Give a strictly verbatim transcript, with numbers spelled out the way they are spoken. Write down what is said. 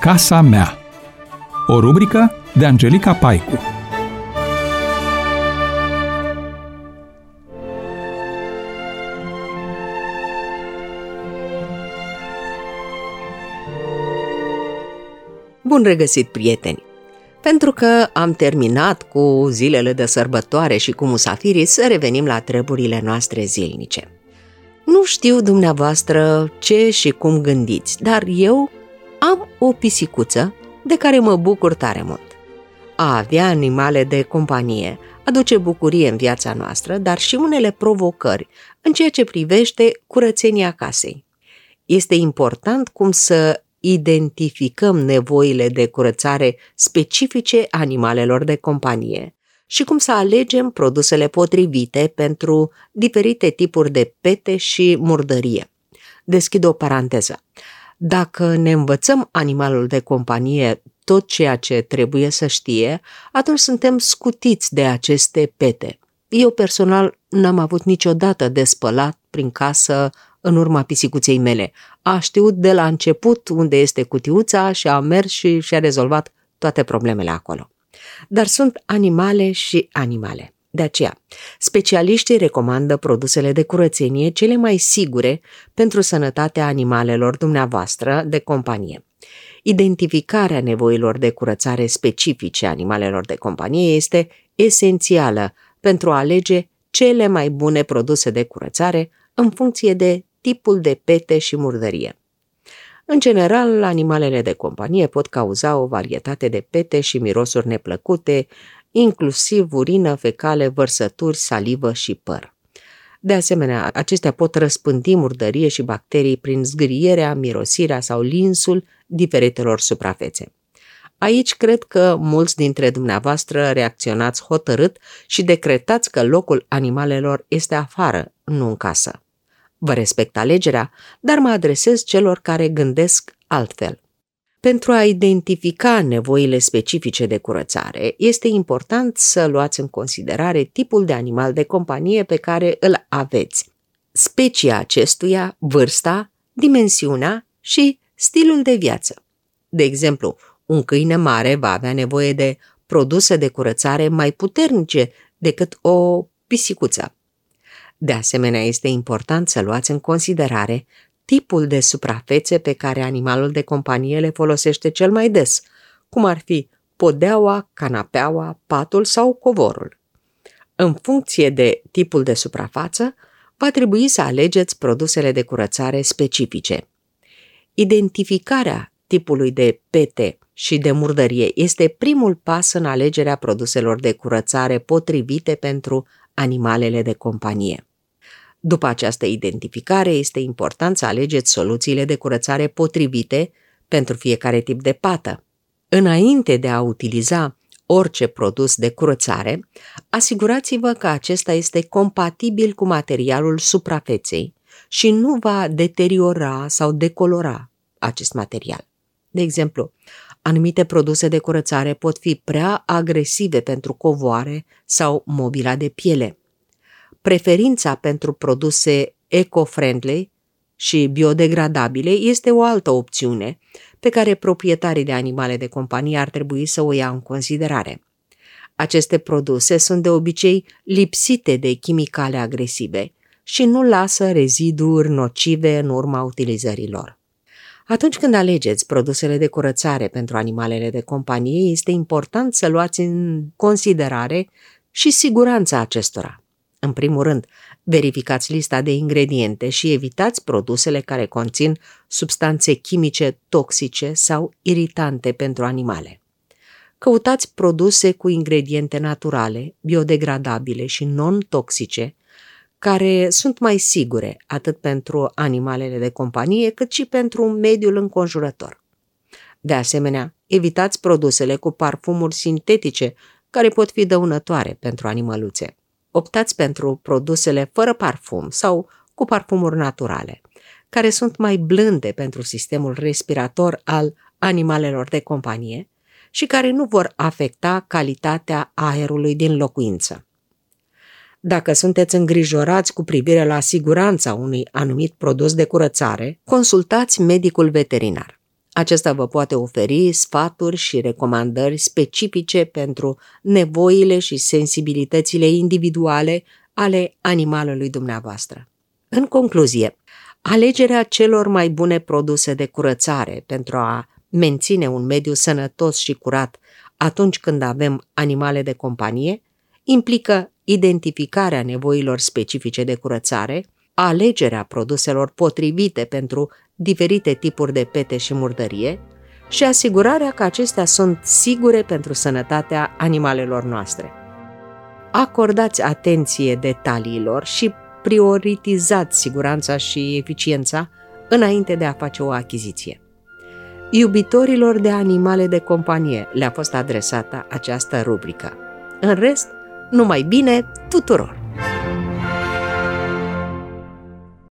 Casa mea. O rubrică de Angelica Paicu. Bun regăsit, prieteni! Pentru că am terminat cu zilele de sărbătoare și cu musafirii, să revenim la treburile noastre zilnice. Nu știu dumneavoastră ce și cum gândiți, dar eu am o pisicuță de care mă bucur tare mult. A avea animale de companie aduce bucurie în viața noastră, dar și unele provocări în ceea ce privește curățenia casei. Este important cum să identificăm nevoile de curățare specifice animalelor de companie și cum să alegem produsele potrivite pentru diferite tipuri de pete și murdărie. Deschid o paranteză. Dacă ne învățăm animalul de companie tot ceea ce trebuie să știe, atunci suntem scutiți de aceste pete. Eu personal n-am avut niciodată de spălat prin casă în urma pisicuței mele. A știut de la început unde este cutiuța și a mers și și-a rezolvat toate problemele acolo. Dar sunt animale și animale. De aceea, specialiștii recomandă produsele de curățenie cele mai sigure pentru sănătatea animalelor dumneavoastră de companie. Identificarea nevoilor de curățare specifice animalelor de companie este esențială pentru a alege cele mai bune produse de curățare în funcție de tipul de pete și murdărie. În general, animalele de companie pot cauza o varietate de pete și mirosuri neplăcute, inclusiv urină, fecale, vărsături, salivă și păr. De asemenea, acestea pot răspândi murdărie și bacterii prin zgârierea, mirosirea sau linsul diferitelor suprafețe. Aici cred că mulți dintre dumneavoastră reacționați hotărât și decretați că locul animalelor este afară, nu în casă. Vă respect alegerea, dar mă adresez celor care gândesc altfel. Pentru a identifica nevoile specifice de curățare, este important să luați în considerare tipul de animal de companie pe care îl aveți, specia acestuia, vârsta, dimensiunea și stilul de viață. De exemplu, un câine mare va avea nevoie de produse de curățare mai puternice decât o pisicuță. De asemenea, este important să luați în considerare tipul de suprafețe pe care animalul de companie le folosește cel mai des, cum ar fi podeaua, canapeaua, patul sau covorul. În funcție de tipul de suprafață, va trebui să alegeți produsele de curățare specifice. Identificarea tipului de pete și de murdărie este primul pas în alegerea produselor de curățare potrivite pentru animalele de companie. După această identificare, este important să alegeți soluțiile de curățare potrivite pentru fiecare tip de pată. Înainte de a utiliza orice produs de curățare, asigurați-vă că acesta este compatibil cu materialul suprafeței și nu va deteriora sau decolora acest material. De exemplu, anumite produse de curățare pot fi prea agresive pentru covoare sau mobila de piele. Preferința pentru produse eco-friendly și biodegradabile este o altă opțiune pe care proprietarii de animale de companie ar trebui să o ia în considerare. Aceste produse sunt de obicei lipsite de chimicale agresive și nu lasă reziduri nocive în urma utilizării lor. Atunci când alegeți produsele de curățare pentru animalele de companie, este important să luați în considerare și siguranța acestora. În primul rând, verificați lista de ingrediente și evitați produsele care conțin substanțe chimice toxice sau iritante pentru animale. Căutați produse cu ingrediente naturale, biodegradabile și non-toxice, care sunt mai sigure atât pentru animalele de companie cât și pentru mediul înconjurător. De asemenea, evitați produsele cu parfumuri sintetice care pot fi dăunătoare pentru animăluțe. Optați pentru produsele fără parfum sau cu parfumuri naturale, care sunt mai blânde pentru sistemul respirator al animalelor de companie și care nu vor afecta calitatea aerului din locuință. Dacă sunteți îngrijorați cu privire la siguranța unui anumit produs de curățare, consultați medicul veterinar. Acesta vă poate oferi sfaturi și recomandări specifice pentru nevoile și sensibilitățile individuale ale animalului dumneavoastră. În concluzie, alegerea celor mai bune produse de curățare pentru a menține un mediu sănătos și curat atunci când avem animale de companie implică identificarea nevoilor specifice de curățare, alegerea produselor potrivite pentru diferite tipuri de pete și murdărie și asigurarea că acestea sunt sigure pentru sănătatea animalelor noastre. Acordați atenție detaliilor și prioritizați siguranța și eficiența înainte de a face o achiziție. Iubitorilor de animale de companie le-a fost adresată această rubrică. În rest, numai bine tuturor!